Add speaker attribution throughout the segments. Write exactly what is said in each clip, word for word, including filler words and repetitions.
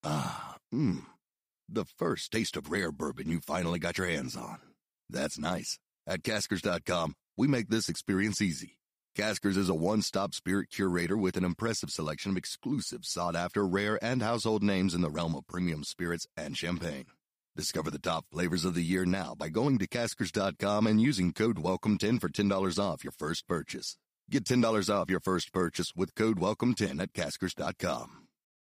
Speaker 1: Ah, mmm. The first taste of rare bourbon you finally got your hands on. That's nice. At Caskers dot com, we make this experience easy. Caskers is a one-stop spirit curator with an impressive selection of exclusive, sought-after, rare, and household names in the realm of premium spirits and champagne. Discover the top flavors of the year now by going to Caskers dot com and using code welcome ten for ten dollars off your first purchase. Get ten dollars off your first purchase with code welcome ten at Caskers dot com.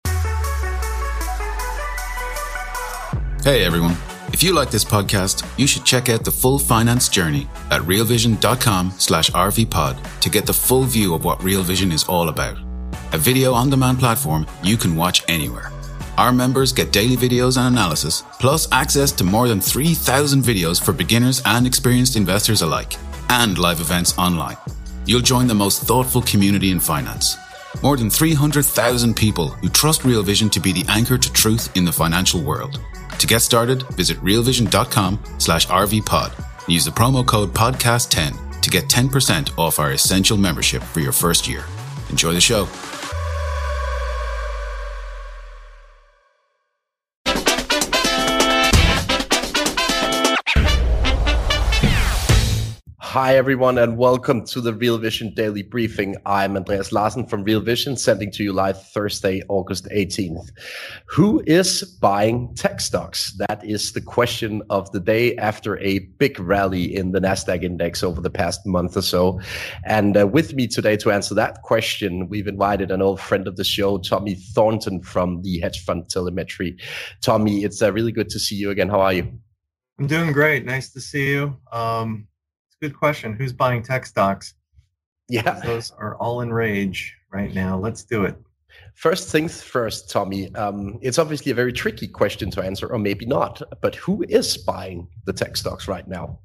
Speaker 2: Hey everyone, if you like this podcast, you should check out the full finance journey at real vision dot com slash R V pod to get the full view of what Real Vision is all about. A video on-demand platform you can watch anywhere. Our members get daily videos and analysis, plus access to more than three thousand videos for beginners and experienced investors alike, and live events online. You'll join the most thoughtful community in finance. More than three hundred thousand people who trust Real Vision to be the anchor to truth in the financial world. To get started, visit real vision dot com slash R V pod and use the promo code podcast ten to get ten percent off our essential membership for your first year. Enjoy the show.
Speaker 3: Hi, everyone, and welcome to the Real Vision Daily Briefing. I'm Andreas Larsen from Real Vision, sending to you live Thursday, August eighteenth. Who is buying tech stocks? That is the question of the day after a big rally in the NASDAQ index over the past month or so. And uh, with me today to answer that question, we've invited an old friend of the show, Tommy Thornton from the hedge fund Telemetry. Tommy, it's uh, really good to see you again. How are you?
Speaker 4: I'm doing great. Nice to see you. Um, Good question. Who's buying tech stocks?
Speaker 3: Yeah.
Speaker 4: Those are all in rage right now. Let's do it.
Speaker 3: First things first, Tommy. Um, it's obviously a very tricky question to answer, or maybe not, but who is buying the tech stocks right now?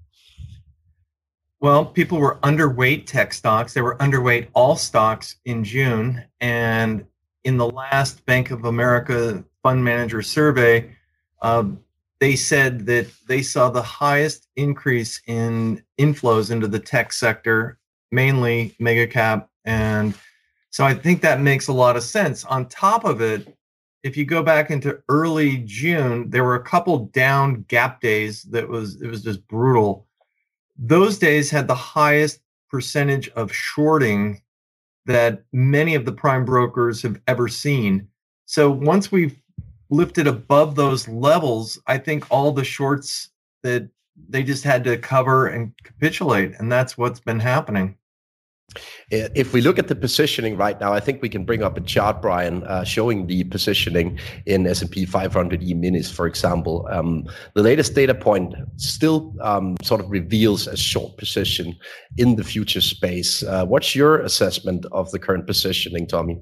Speaker 4: Well, people were underweight tech stocks. They were underweight all stocks in June. And in the last Bank of America Fund Manager survey, um, they said that they saw the highest increase in inflows into the tech sector, mainly mega cap. And so I think that makes a lot of sense. On top of it, if you go back into early June, there were a couple down gap days that was, it was just brutal. Those days had the highest percentage of shorting that many of the prime brokers have ever seen. So once we've lifted above those levels, I think all the shorts that they just had to cover and capitulate, and that's what's been happening.
Speaker 3: If we look at the positioning right now, I think we can bring up a chart, Brian, uh, showing the positioning in S and P five hundred E-minis, for example. Um, the latest data point still um, sort of reveals a short position in the future space. Uh, what's your assessment of the current positioning, Tommy?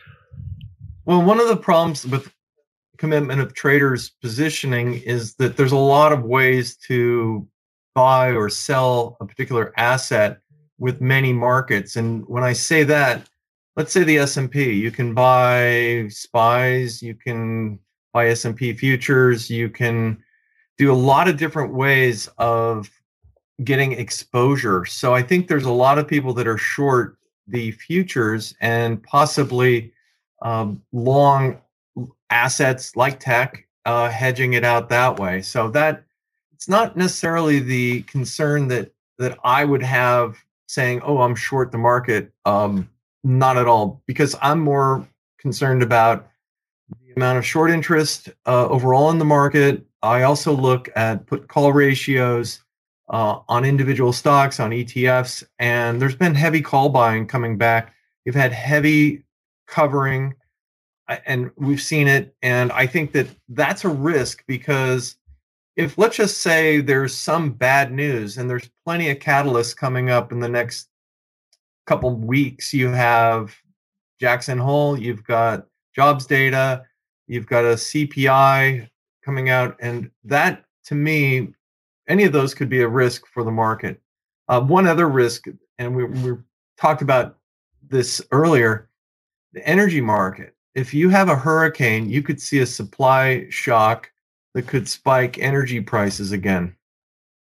Speaker 4: Well, one of the problems with commitment of traders positioning is that there's a lot of ways to buy or sell a particular asset with many markets. And when I say that, let's say the S and P, you can buy SPYs, you can buy S and P futures, you can do a lot of different ways of getting exposure. So I think there's a lot of people that are short the futures and possibly um, long assets like tech, uh, hedging it out that way. So that it's not necessarily the concern that that I would have saying, "Oh, I'm short the market." Um, not at all, because I'm more concerned about the amount of short interest uh, overall in the market. I also look at put call ratios uh, on individual stocks, on E T Fs, and there's been heavy call buying coming back. You've had heavy covering. And we've seen it. And I think that that's a risk, because if, let's just say, there's some bad news and there's plenty of catalysts coming up in the next couple weeks, you have Jackson Hole, you've got jobs data, you've got a C P I coming out. And that, to me, any of those could be a risk for the market. Uh, one other risk, and we, we talked about this earlier, the energy market. If you have a hurricane, you could see a supply shock that could spike energy prices again.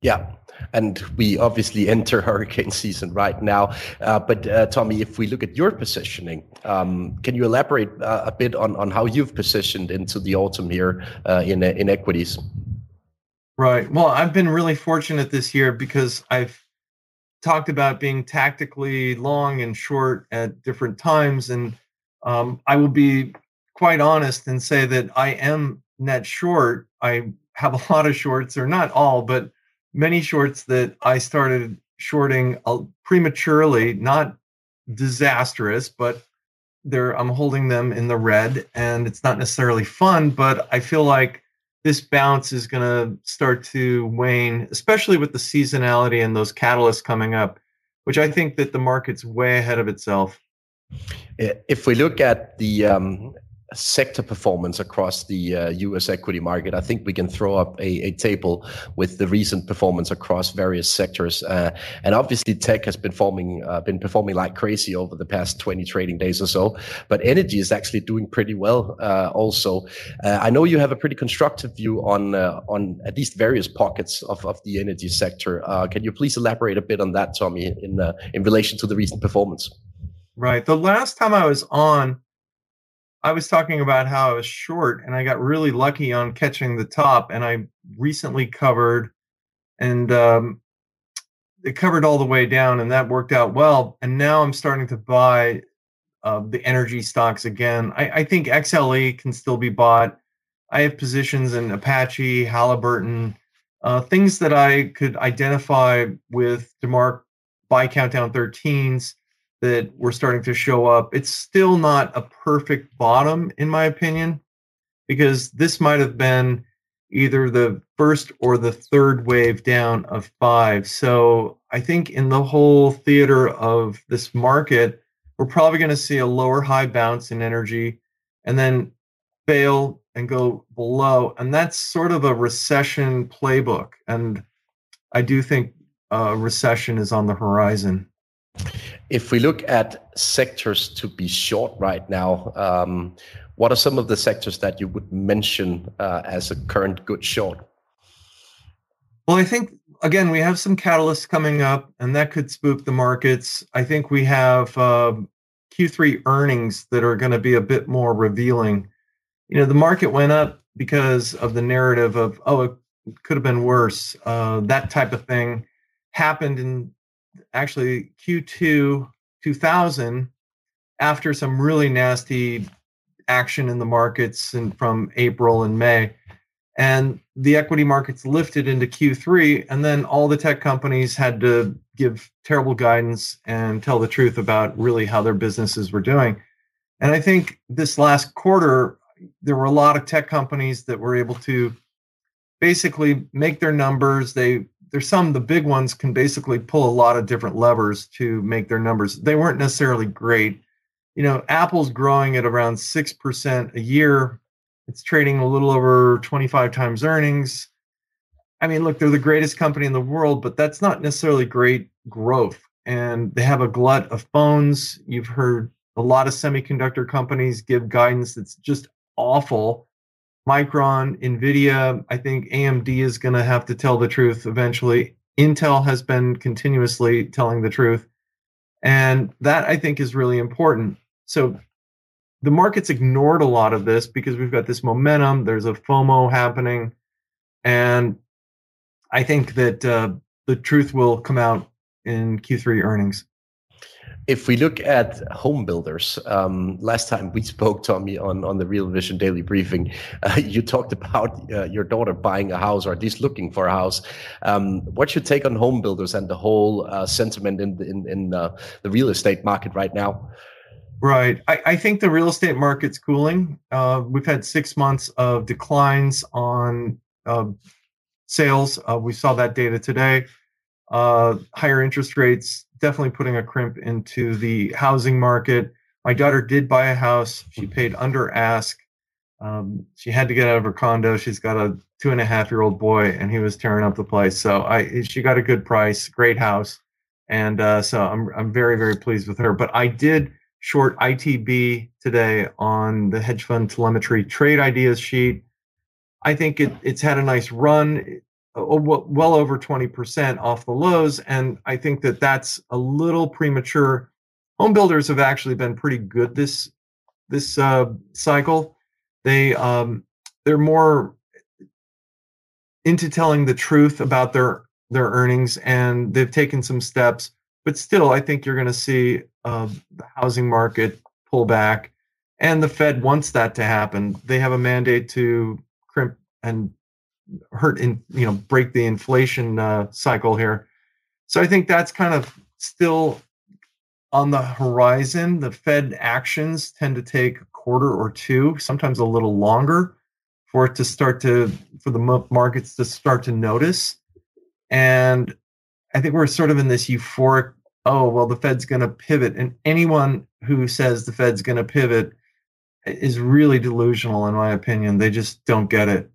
Speaker 3: Yeah. And we obviously enter hurricane season right now. Uh, but uh, Tommy, if we look at your positioning, um, can you elaborate uh, a bit on, on how you've positioned into the autumn here uh, in in equities?
Speaker 4: Right. Well, I've been really fortunate this year because I've talked about being tactically long and short at different times. And um, I will be quite honest and say that I am net short. I have a lot of shorts, or not all, but many shorts that I started shorting uh, prematurely, not disastrous, but they're, I'm holding them in the red, and it's not necessarily fun, but I feel like this bounce is going to start to wane, especially with the seasonality and those catalysts coming up, which I think that the market's way ahead of itself.
Speaker 3: If we look at the um, sector performance across the uh, U S equity market, I think we can throw up a, a table with the recent performance across various sectors. Uh, and obviously, tech has been forming, uh, been performing like crazy over the past twenty trading days or so. But energy is actually doing pretty well. Uh, also, uh, I know you have a pretty constructive view on uh, on at least various pockets of, of the energy sector. Uh, can you please elaborate a bit on that, Tommy, in uh, in relation to the recent performance?
Speaker 4: Right. The last time I was on, I was talking about how I was short, and I got really lucky on catching the top, and I recently covered, and um, it covered all the way down, and that worked out well. And now I'm starting to buy uh, the energy stocks again. I, I think X L E can still be bought. I have positions in Apache, Halliburton, uh, things that I could identify with DeMark buy countdown thirteens that were starting to show up. It's still not a perfect bottom, in my opinion, because this might have been either the first or the third wave down of five. So I think in the whole theater of this market, we're probably going to see a lower high bounce in energy and then fail and go below. And that's sort of a recession playbook. And I do think a recession is on the horizon.
Speaker 3: If we look at sectors to be short right now, um, what are some of the sectors that you would mention uh, as a current good short?
Speaker 4: Well, I think, again, we have some catalysts coming up, and that could spook the markets. I think we have uh, Q three earnings that are going to be a bit more revealing. You know, the market went up because of the narrative of, oh, it could have been worse. Uh, that type of thing happened in actually Q two two thousand, after some really nasty action in the markets and from April and May, and the equity markets lifted into Q three, and then all the tech companies had to give terrible guidance and tell the truth about really how their businesses were doing. And I think this last quarter, there were a lot of tech companies that were able to basically make their numbers. They There's some, the big ones can basically pull a lot of different levers to make their numbers. They weren't necessarily great. You know, Apple's growing at around six percent a year. It's trading a little over twenty-five times earnings. I mean, look, they're the greatest company in the world, but that's not necessarily great growth. And they have a glut of phones. You've heard a lot of semiconductor companies give guidance that's just awful. Micron, NVIDIA, I think A M D is going to have to tell the truth eventually. Intel has been continuously telling the truth. And that, I think, is really important. So the market's ignored a lot of this because we've got this momentum. There's a FOMO happening. And I think that uh, the truth will come out in Q three earnings.
Speaker 3: If we look at home builders, um, last time we spoke, Tommy, on, on the Real Vision Daily Briefing, uh, you talked about uh, your daughter buying a house, or at least looking for a house. Um, what's your take on home builders and the whole uh, sentiment in, in, in uh, the real estate market right now?
Speaker 4: Right. I, I think the real estate market's cooling. Uh, we've had six months of declines on uh, sales. Uh, we saw that data today. Uh, higher interest rates definitely putting a crimp into the housing market. My daughter did buy a house. She paid under ask. Um, she had to get out of her condo. She's got a two and a half year old boy, and he was tearing up the place. So I, she got a good price, great house, and uh, so I'm I'm very very pleased with her. But I did short I T B today on the hedge fund telemetry trade ideas sheet. I think it, it's had a nice run. well over twenty percent off the lows. And I think that that's a little premature. Home builders have actually been pretty good this this uh, cycle. They um, they're more into telling the truth about their their earnings, and they've taken some steps. But still, I think you're going to see uh, the housing market pull back, and the Fed wants that to happen. They have a mandate to crimp and hurt in you know break the inflation uh, cycle here. So I think that's kind of still on the horizon. The Fed actions tend to take a quarter or two, sometimes a little longer, for it to start to for the markets to start to notice. And I think we're sort of in this euphoric, oh, well, the Fed's going to pivot. And anyone who says the Fed's going to pivot is really delusional, in my opinion. They just don't get it.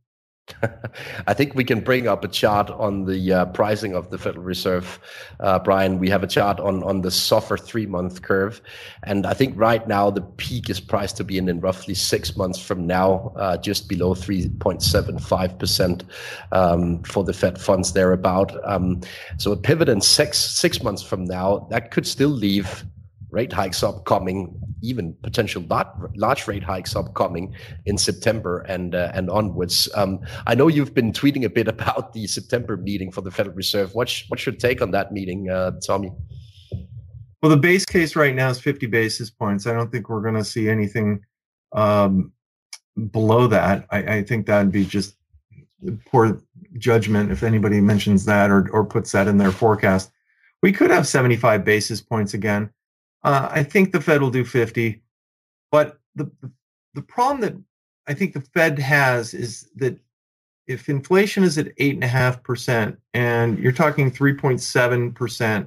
Speaker 3: I think we can bring up a chart on the uh, pricing of the Federal Reserve. Uh, Brian, we have a chart on, on the S O F R three-month curve. And I think right now the peak is priced to be in, in roughly six months from now, uh, just below three point seven five percent um, for the Fed funds thereabout. Um, so a pivot in six, six months from now, that could still leave rate hikes upcoming, even potential large rate hikes upcoming in September and uh, and onwards. Um, I know you've been tweeting a bit about the September meeting for the Federal Reserve. What's what's your take on that meeting, uh, Tommy?
Speaker 4: Well, the base case right now is fifty basis points. I don't think we're going to see anything um, below that. I, I think that'd be just poor judgment if anybody mentions that or or puts that in their forecast. We could have seventy-five basis points again. Uh, I think the Fed will do fifty, but the the problem that I think the Fed has is that if inflation is at eight and a half percent and you're talking three point seven percent,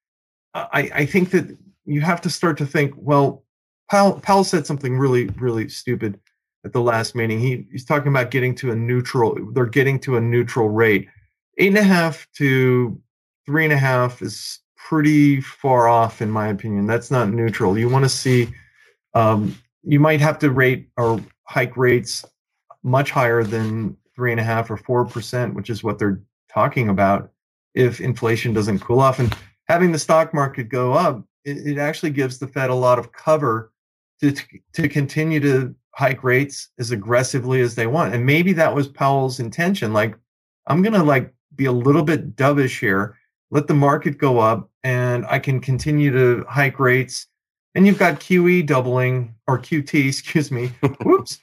Speaker 4: I, I think that you have to start to think. Well, Powell, Powell said something really really stupid at the last meeting. He he's talking about getting to a neutral. They're getting to a neutral rate. Eight and a half to three and a half is pretty far off, in my opinion. That's not neutral. You want to see, um, you might have to rate or hike rates much higher than three and a half or four percent, which is what they're talking about if inflation doesn't cool off. And having the stock market go up, it, it actually gives the Fed a lot of cover to, to to continue to hike rates as aggressively as they want. And maybe that was Powell's intention. Like, I'm going to like be a little bit dovish here, let the market go up, and I can continue to hike rates. And you've got Q E doubling, or Q T, excuse me. Whoops.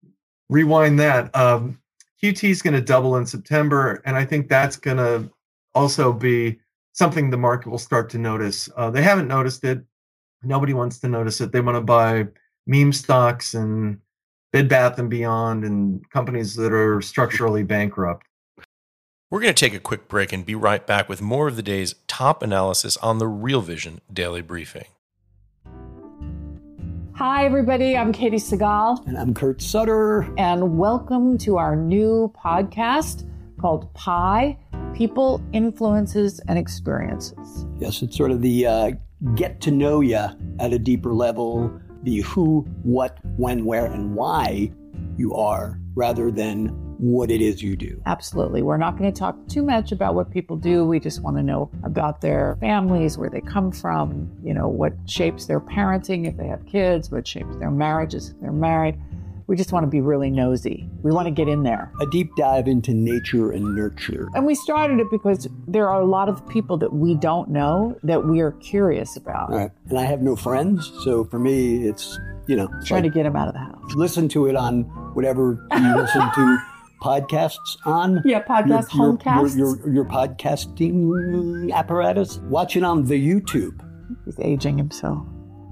Speaker 4: Rewind that. Um, Q T is going to double in September, and I think that's going to also be something the market will start to notice. Uh, they haven't noticed it. Nobody wants to notice it. They want to buy meme stocks and Bed Bath and Beyond and companies that are structurally bankrupt.
Speaker 5: We're going to take a quick break and be right back with more of the day's top analysis on the Real Vision Daily Briefing.
Speaker 6: Hi, everybody. I'm Katie Segal.
Speaker 7: And I'm Kurt Sutter.
Speaker 6: And welcome to our new podcast called Pi, People, Influences, and Experiences.
Speaker 7: Yes, it's sort of the uh, get to know you at a deeper level, the who, what, when, where, and why you are, rather than what it is you do.
Speaker 6: Absolutely. We're not going to talk too much about what people do. We just want to know about their families, where they come from, you know, what shapes their parenting if they have kids, what shapes their marriages if they're married. We just want to be really nosy. We want to get in there.
Speaker 7: A deep dive into nature and nurture.
Speaker 6: And we started it because there are a lot of people that we don't know that we are curious about.
Speaker 7: All right. And I have no friends, so for me, it's, you know.
Speaker 6: Try like, to get them out of the house.
Speaker 7: Listen to it on whatever you listen to. Podcasts on?
Speaker 6: Yeah, podcast,
Speaker 7: your,
Speaker 6: homecasts.
Speaker 7: Your, your, your podcasting apparatus. Watch it on the YouTube.
Speaker 6: He's aging himself.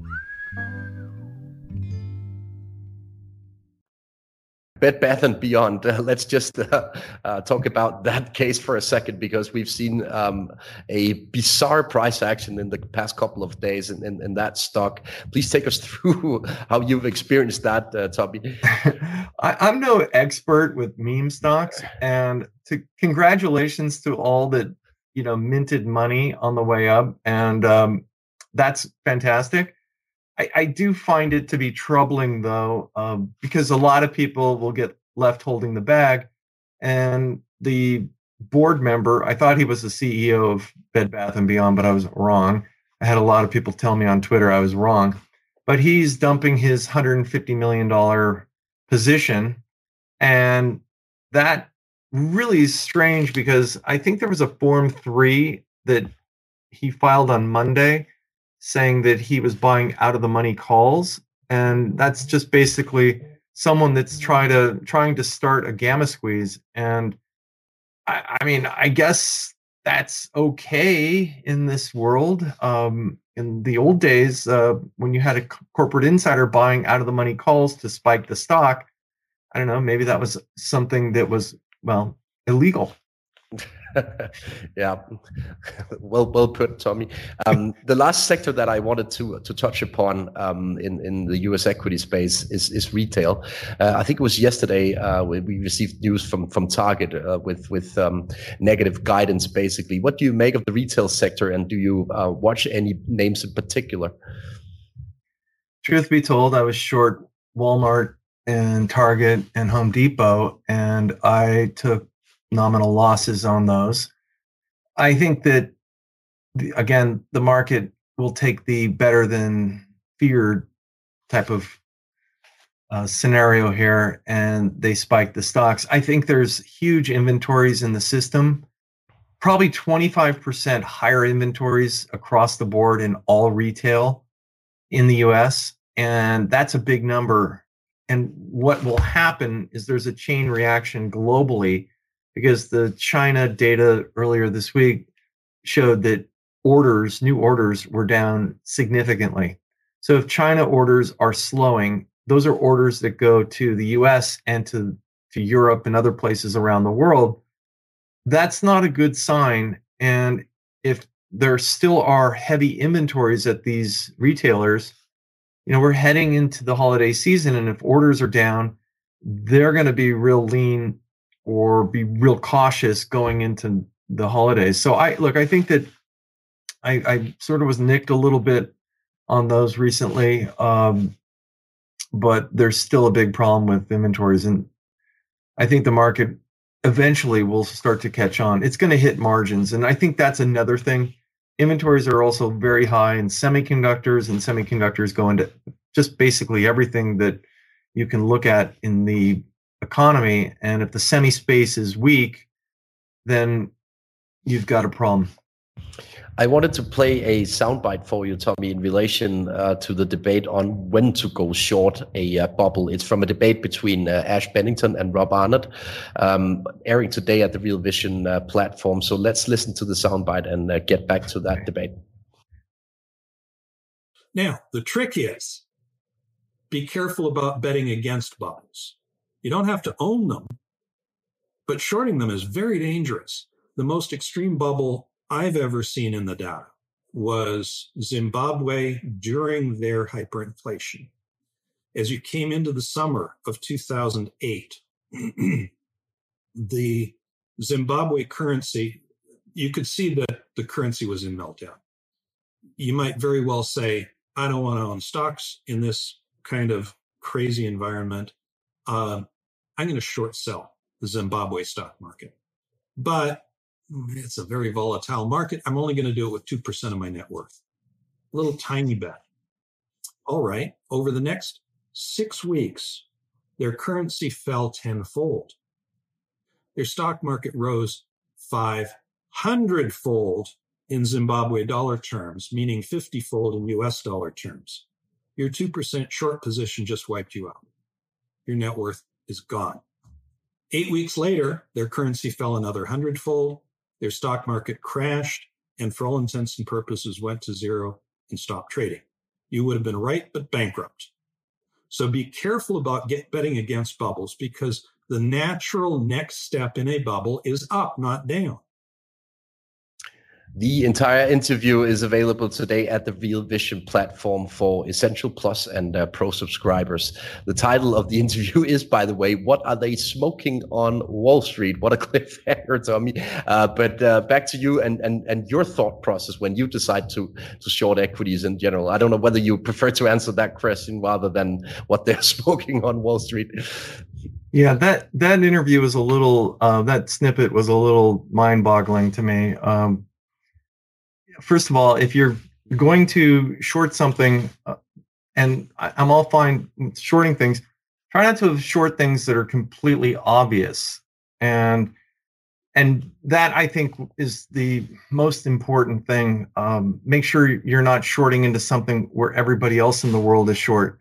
Speaker 3: Bed Bath and Beyond. Uh, let's just uh, uh, talk about that case for a second, because we've seen um, a bizarre price action in the past couple of days in, in, in that stock. Please take us through how you've experienced that, uh, Tommy.
Speaker 4: I, I'm no expert with meme stocks, and to congratulations to all that, you know, minted money on the way up, and um, that's fantastic. I, I do find it to be troubling, though, um, because a lot of people will get left holding the bag, and the board member. I thought he was the C E O of Bed Bath and Beyond, but I was wrong. I had a lot of people tell me on Twitter I was wrong. But he's dumping his one hundred fifty million dollars position. And that really is strange because I think there was a Form three that he filed on Monday saying that he was buying out of the money calls. And that's just basically someone that's trying to trying to start a gamma squeeze. And I, I mean, I guess that's okay in this world. Um, in the old days, uh, when you had a c- corporate insider buying out of the money calls to spike the stock, I don't know, maybe that was something that was, well, illegal.
Speaker 3: Yeah, well, well put, Tommy. Um, the last sector that I wanted to to touch upon um, in in the U S equity space is is retail. Uh, I think it was yesterday uh, we, we received news from from Target uh, with with um, negative guidance. Basically, what do you make of the retail sector, and do you uh, watch any names in particular?
Speaker 4: Truth be told, I was short Walmart and Target and Home Depot, and I took nominal losses on those. I think that, the, again, the market will take the better than feared type of uh, scenario here, and they spike the stocks. I think there's huge inventories in the system, probably twenty-five percent higher inventories across the board in all retail in the U S, and that's a big number. And what will happen is there's a chain reaction globally, because the China data earlier this week showed that orders, new orders, were down significantly. So if China orders are slowing, those are orders that go to the U S and to, to Europe and other places around the world. That's not a good sign. And if there still are heavy inventories at these retailers, you know, we're heading into the holiday season, and if orders are down, they're going to be real lean or be real cautious going into the holidays. So I look, I think that I, I sort of was nicked a little bit on those recently, um, but there's still a big problem with inventories. And I think the market eventually will start to catch on. It's going to hit margins. And I think that's another thing. Inventories are also very high in semiconductors, and semiconductors go into just basically everything that you can look at in the economy. And if the semi space is weak, then you've got a problem.
Speaker 3: I wanted to play a soundbite for you, Tommy, in relation uh, to the debate on when to go short a uh, bubble. It's from a debate between uh, Ash Bennington and Rob Arnott, um, airing today at the Real Vision uh, platform. So let's listen to the soundbite and uh, get back to that debate.
Speaker 8: Now, the trick is be careful about betting against bubbles. You don't have to own them, but shorting them is very dangerous. The most extreme bubble I've ever seen in the data was Zimbabwe during their hyperinflation. As you came into the summer of two thousand eight, the Zimbabwe currency, you could see that the currency was in meltdown. You might very well say, I don't want to own stocks in this kind of crazy environment. Uh, I'm going to short sell the Zimbabwe stock market. But it's a very volatile market. I'm only going to do it with two percent of my net worth. A little tiny bet. All right. Over the next six weeks, their currency fell tenfold. Their stock market rose five hundred fold in Zimbabwe dollar terms, meaning fifty fold in U S dollar terms. Your two percent short position just wiped you out. Your net worth is gone. Eight weeks later, their currency fell another hundredfold. Their stock market crashed, and for all intents and purposes went to zero and stopped trading. You would have been right, but bankrupt. So be careful about get betting against bubbles, because the natural next step in a bubble is up, not down.
Speaker 3: The entire interview is available today at the Real Vision platform for Essential Plus and uh, Pro subscribers. The title of the interview is, by the way, What Are They Smoking on Wall Street? What a cliffhanger, Tommy. Uh, but uh, back to you and, and, and your thought process when you decide to, to short equities in general. I don't know whether you prefer to answer that question rather than what they're smoking on Wall Street.
Speaker 4: Yeah, that that interview was a little, uh, that snippet was a little mind-boggling to me. Um, first of all, if you're going to short something, uh, and I, I'm all fine with shorting things, try not to short things that are completely obvious. And and that, I think, is the most important thing. Um, make sure you're not shorting into something where everybody else in the world is short.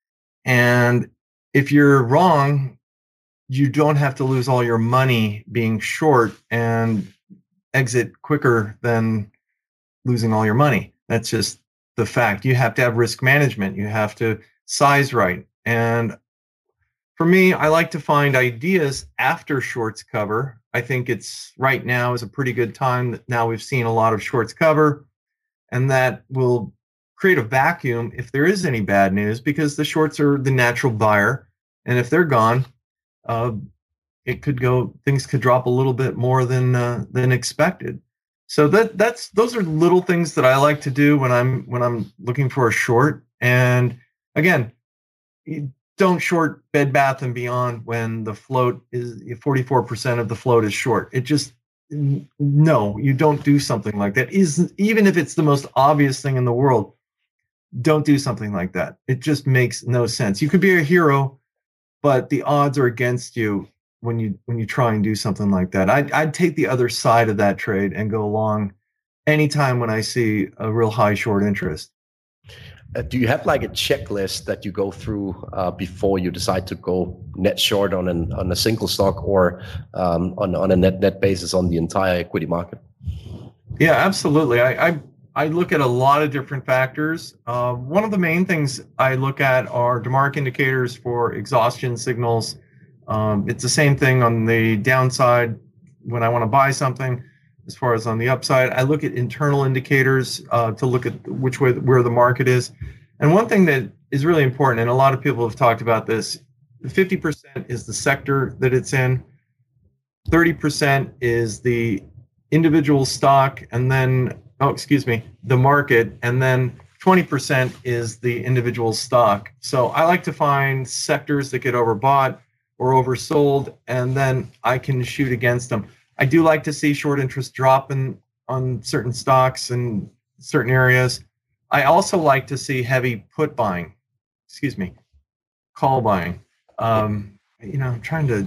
Speaker 4: And if you're wrong, you don't have to lose all your money being short and exit quicker than losing all your money. That's just the fact. You have to have risk management. You have to size right. And for me, I like to find ideas after shorts cover. I think it's right now is a pretty good time that now we've seen a lot of shorts cover, and that will create a vacuum if there is any bad news, because the shorts are the natural buyer. And if they're gone, uh, it could go, things could drop a little bit more than uh, than expected. So that that's those are little things that I like to do when I'm when I'm looking for a short. And again, you don't short Bed Bath and Beyond when the float is forty-four percent of the float is short. It just, no, you don't do something like that. Isn't, even if it's the most obvious thing in the world, don't do something like that. It just makes no sense. You could be a hero, but the odds are against you when you when you try and do something like that. I'd, I'd take the other side of that trade and go long anytime when I see a real high short interest.
Speaker 3: Uh, do you have like a checklist that you go through uh, before you decide to go net short on an on a single stock, or um, on on a net net basis on the entire equity market?
Speaker 4: Yeah, absolutely. I I, I look at a lot of different factors. Uh, one of the main things I look at are DeMark indicators for exhaustion signals. Um, it's the same thing on the downside when I want to buy something. As far as on the upside, I look at internal indicators uh, to look at which way where the market is. And one thing that is really important, and a lot of people have talked about this, fifty percent is the sector that it's in, thirty percent is the individual stock, and then, oh, excuse me, the market, and then twenty percent is the individual stock. So I like to find sectors that get overbought or oversold, and then I can shoot against them. I do like to see short interest drop in, on certain stocks and certain areas. I also like to see heavy put buying, excuse me, call buying. Um, you know, I'm trying to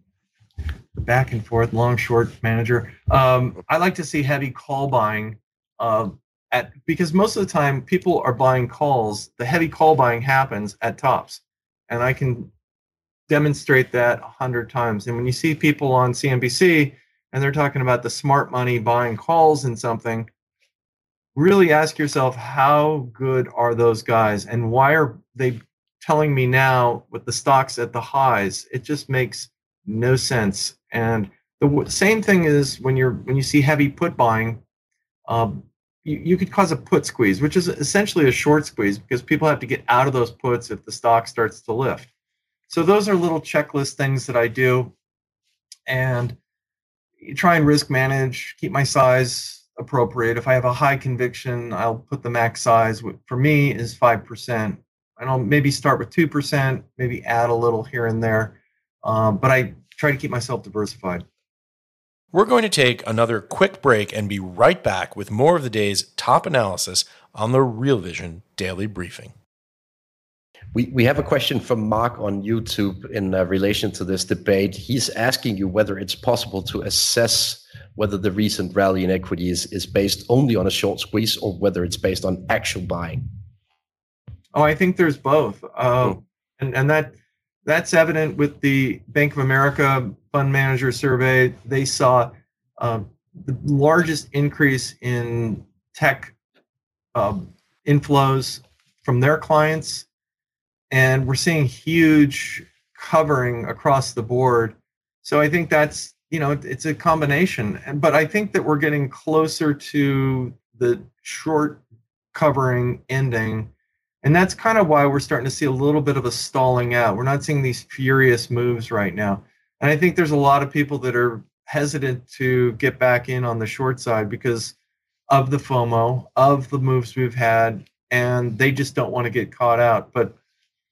Speaker 4: back and forth, long short manager. Um, I like to see heavy call buying uh, at because most of the time people are buying calls. The heavy call buying happens at tops, and I can demonstrate that a hundred times. And when you see people on C N B C and they're talking about the smart money buying calls in something, really ask yourself, how good are those guys, and why are they telling me now with the stocks at the highs? It just makes no sense. And the w- same thing is when you're when you see heavy put buying, um, you, you could cause a put squeeze, which is essentially a short squeeze, because people have to get out of those puts if the stock starts to lift. So those are little checklist things that I do, and you try and risk manage, keep my size appropriate. If I have a high conviction, I'll put the max size, which for me is five percent. And I'll maybe start with two percent, maybe add a little here and there. Um, but I try to keep myself diversified.
Speaker 5: We're going to take another quick break and be right back with more of the day's top analysis on the Real Vision Daily Briefing.
Speaker 3: We we have a question from Mark on YouTube in uh, relation to this debate. He's asking you whether it's possible to assess whether the recent rally in equities is based only on a short squeeze or whether it's based on actual buying.
Speaker 4: Oh, I think there's both. Uh,
Speaker 3: Hmm.
Speaker 4: and, and that that's evident with the Bank of America Fund Manager Survey. They saw uh, the largest increase in tech um, inflows from their clients. And we're seeing huge covering across the board. So I think that's, you know, it's a combination. But I think that we're getting closer to the short covering ending. And that's kind of why we're starting to see a little bit of a stalling out. We're not seeing these furious moves right now. And I think there's a lot of people that are hesitant to get back in on the short side because of the FOMO, of the moves we've had, and they just don't want to get caught out. But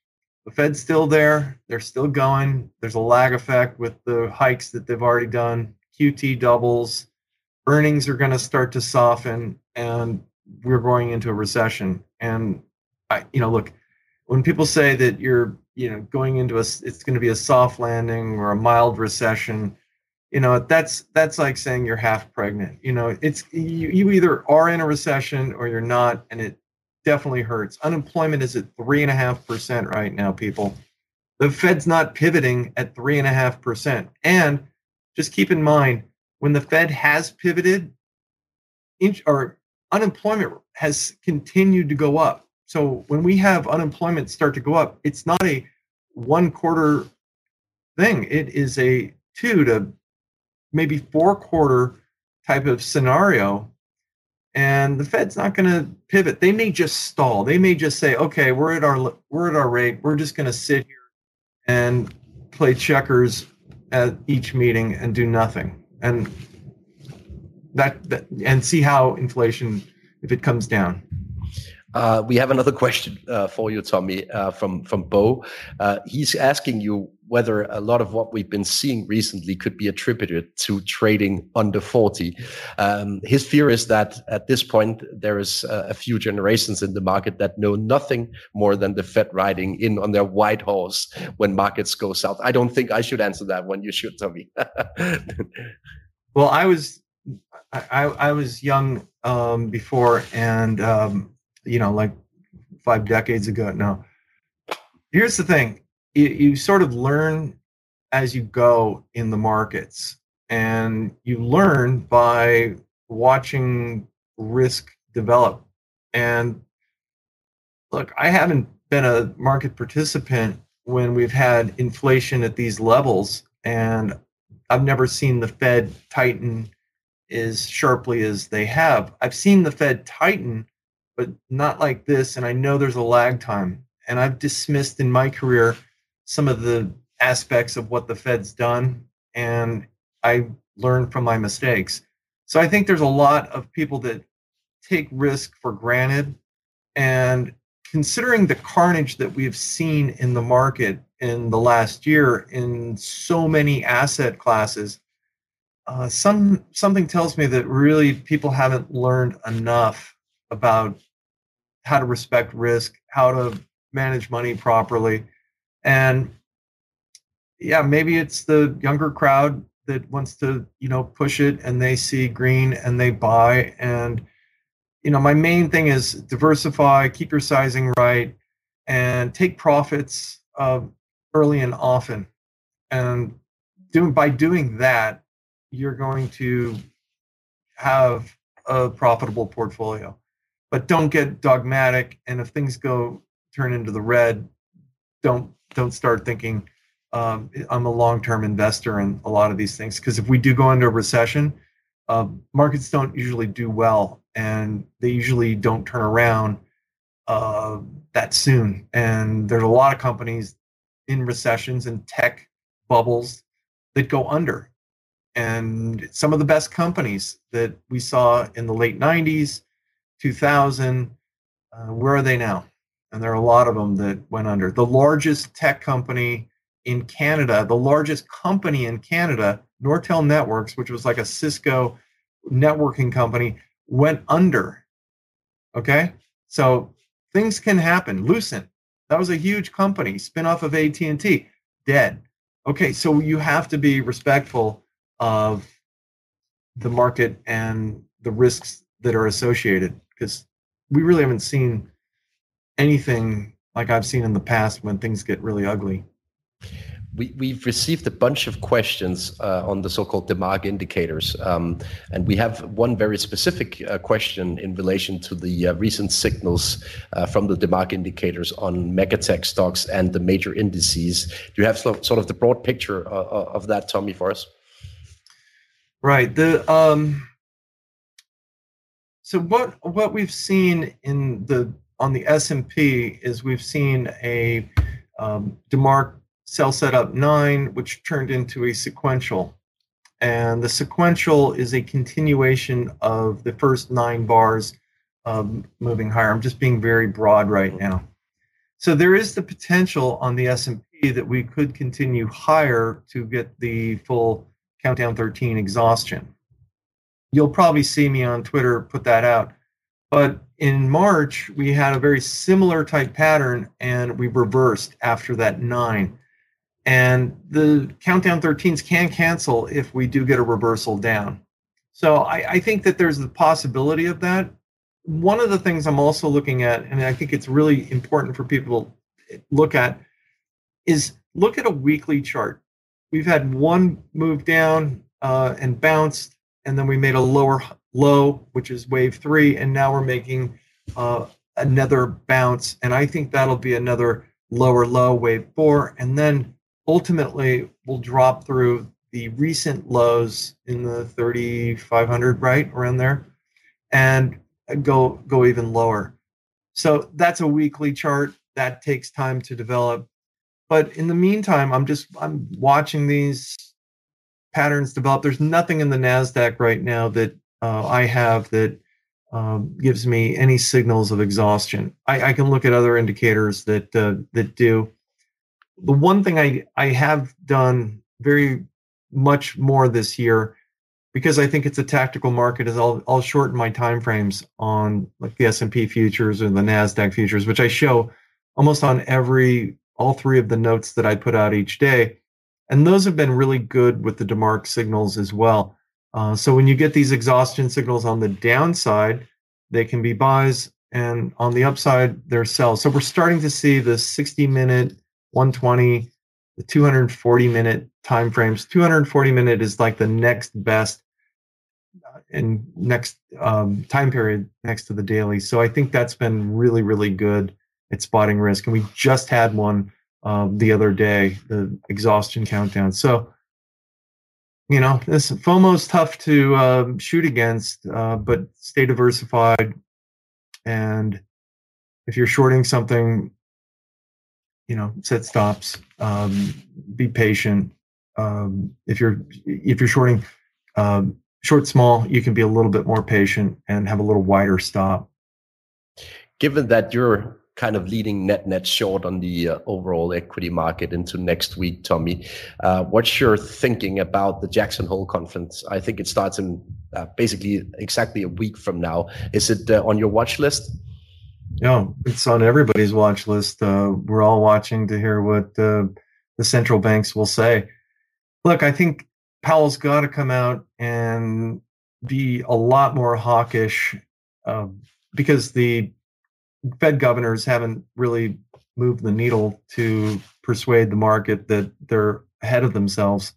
Speaker 4: The Fed's still there. They're still going. There's a lag effect with the hikes that they've already done. Q T doubles. Earnings are going to start to soften, and we're going into a recession. And I, you know, look, when people say that you're, you know, going into a, it's going to be a soft landing or a mild recession, you know, that's that's like saying you're half pregnant. You know, it's you, you either are in a recession or you're not, and it definitely hurts. Unemployment is at three and a half percent right now, people. The Fed's not pivoting at three and a half percent. And just keep in mind, when the Fed has pivoted, inch, or unemployment has continued to go up. So when we have unemployment start to go up, it's not a one quarter thing. It is a two to maybe four quarter type of scenario. And the Fed's not going to pivot. They may just stall. They may just say, okay, we're at our we're at our rate. We're just going to sit here and play checkers at each meeting and do nothing. And that, that and see how inflation, if it comes down.
Speaker 3: Uh, we have another question uh, for you, Tommy, uh, from from Bo. Uh, he's asking you whether a lot of what we've been seeing recently could be attributed to trading under forty. Um, his fear is that at this point there is uh, a few generations in the market that know nothing more than the Fed riding in on their white horse when markets go south. I don't think I should answer that one. You should, Tommy.
Speaker 4: Well, I was I, I was young um, before, and um, you know, like five decades ago now. Here's the thing. You, you sort of learn as you go in the markets, and you learn by watching risk develop. And look, I haven't been a market participant when we've had inflation at these levels, and I've never seen the Fed tighten as sharply as they have. I've seen the Fed tighten, but not like this, and I know there's a lag time. And I've dismissed in my career some of the aspects of what the Fed's done, and I learned from my mistakes. So I think there's a lot of people that take risk for granted, and considering the carnage that we've seen in the market in the last year in so many asset classes, uh, some something tells me that really people haven't learned enough about how to respect risk, how to manage money properly. And yeah, maybe it's the younger crowd that wants to, you know, push it, and they see green and they buy. And, you know, my main thing is diversify, keep your sizing right, and take profits uh, early and often. And doing by doing that, you're going to have a profitable portfolio. But don't get dogmatic, and if things go turn into the red, don't don't start thinking um, I'm a long-term investor in a lot of these things. Because if we do go into a recession, uh, markets don't usually do well, and they usually don't turn around uh, that soon. And there's a lot of companies in recessions and tech bubbles that go under. And some of the best companies that we saw in the late nineties, two thousand, uh, where are they now? And there are a lot of them that went under. The largest tech company in Canada, the largest company in Canada, Nortel Networks, which was like a Cisco networking company, went under. Okay? So things can happen. Lucent, that was a huge company, spin-off of A T and T, dead. Okay, so you have to be respectful of the market and the risks that are associated, because we really haven't seen anything like I've seen in the past when things get really ugly.
Speaker 3: We, we've received a bunch of questions uh, on the so-called DeMark indicators, um, and we have one very specific uh, question in relation to the uh, recent signals uh, from the DeMark indicators on megatech stocks and the major indices. Do you have so, sort of the broad picture uh, of that, Tommy, for us?
Speaker 4: Right. The um, so what what we've seen in the on the S and P is we've seen a um, DeMark sell setup nine, which turned into a sequential, and the sequential is a continuation of the first nine bars um, moving higher. I'm just being very broad right now. So there is the potential on the S and P that we could continue higher to get the full Countdown thirteen exhaustion. You'll probably see me on Twitter put that out. But in March, we had a very similar type pattern, and we reversed after that nine. And the Countdown thirteens can cancel if we do get a reversal down. So I, I think that there's the possibility of that. One of the things I'm also looking at, and I think it's really important for people to look at, is look at a weekly chart. We've had one move down uh, and bounced, and then we made a lower low, which is wave three, and now we're making uh, another bounce. And I think that'll be another lower low, wave four, and then ultimately we'll drop through the recent lows in the thirty-five hundred, right around there, and go go even lower. So that's a weekly chart that takes time to develop. But in the meantime, I'm just I'm watching these patterns develop. There's nothing in the NASDAQ right now that uh, I have that um, gives me any signals of exhaustion. I, I can look at other indicators that uh, that do. The one thing I I have done very much more this year, because I think it's a tactical market, is I'll I'll shorten my time frames on like the S and P futures or the NASDAQ futures, which I show almost on every all three of the notes that I put out each day. And those have been really good with the DeMark signals as well. Uh, so when you get these exhaustion signals on the downside, they can be buys, and on the upside, they're sells. So we're starting to see the sixty minute, one twenty, the two hundred forty minute time frames. two hundred forty minute is like the next best and next um, time period next to the daily. So I think that's been really, really good at spotting risk. And we just had one uh, the other day, the exhaustion countdown. So, you know, this FOMO is tough to uh, shoot against, uh, but stay diversified. And if you're shorting something, you know, set stops, um, be patient. Um, if you're if you're shorting um, short small, you can be a little bit more patient and have a little wider stop.
Speaker 3: Given that you're kind of leading net net short on the uh, overall equity market into next week, Tommy, uh, what's your thinking about the Jackson Hole conference? I think it starts in uh, basically exactly a week from now. Is it uh, on your watch list?
Speaker 4: No, it's on everybody's watch list. Uh, we're all watching to hear what uh, the central banks will say. Look, I think Powell's got to come out and be a lot more hawkish uh, because the Fed governors haven't really moved the needle to persuade the market that they're ahead of themselves.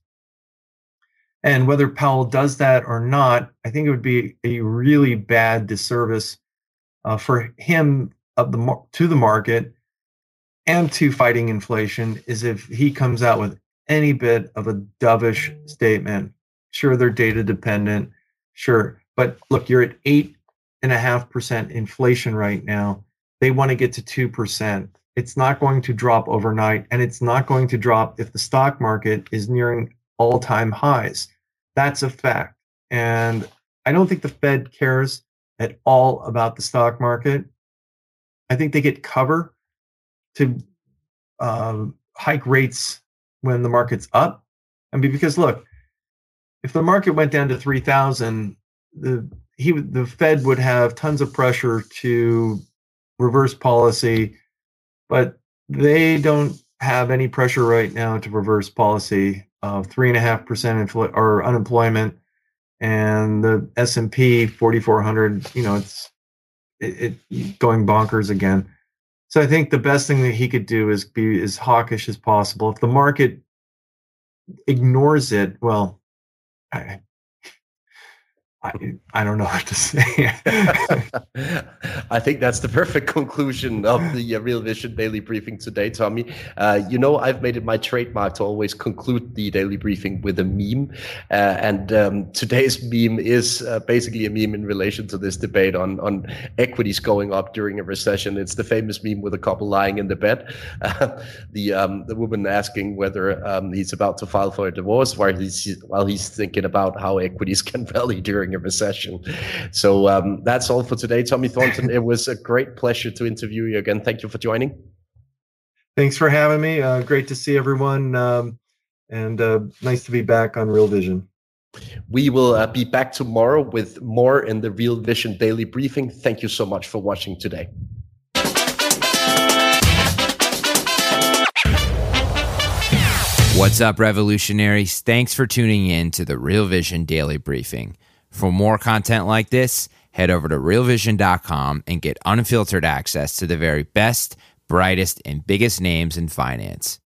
Speaker 4: And whether Powell does that or not, I think it would be a really bad disservice uh, for him of the to the market and to fighting inflation is if he comes out with any bit of a dovish statement. Sure, they're data dependent. Sure. But look, you're at eight and a half percent inflation right now. They want to get to two percent. It's not going to drop overnight, and it's not going to drop if the stock market is nearing all-time highs. That's a fact. And I don't think the Fed cares at all about the stock market. I think they get cover to uh, hike rates when the market's up. I mean, because look, if the market went down to three thousand, the he the Fed would have tons of pressure to reverse policy, but they don't have any pressure right now to reverse policy of three and a half percent infl- or unemployment, and the S and P forty-four hundred. You know, it's it, it going bonkers again. So I think the best thing that he could do is be as hawkish as possible. If the market ignores it, well, I, I, I don't know what to say.
Speaker 3: I think that's the perfect conclusion of the uh, Real Vision Daily Briefing today, Tommy. Uh, you know, I've made it my trademark to always conclude the daily briefing with a meme. Uh, and um, today's meme is uh, basically a meme in relation to this debate on, on equities going up during a recession. It's the famous meme with a couple lying in the bed. Uh, the um, the woman asking whether um, he's about to file for a divorce while he's, while he's thinking about how equities can rally during a recession. So um, that's all for today, Tommy Thornton. It was a great pleasure to interview you again. Thank you for joining.
Speaker 4: Thanks for having me. Uh, great to see everyone, um, and uh, nice to be back on Real Vision.
Speaker 3: We will uh, be back tomorrow with more in the Real Vision Daily Briefing. Thank you so much for watching today.
Speaker 9: What's up, revolutionaries? Thanks for tuning in to the Real Vision Daily Briefing. For more content like this, head over to real vision dot com and get unfiltered access to the very best, brightest, and biggest names in finance.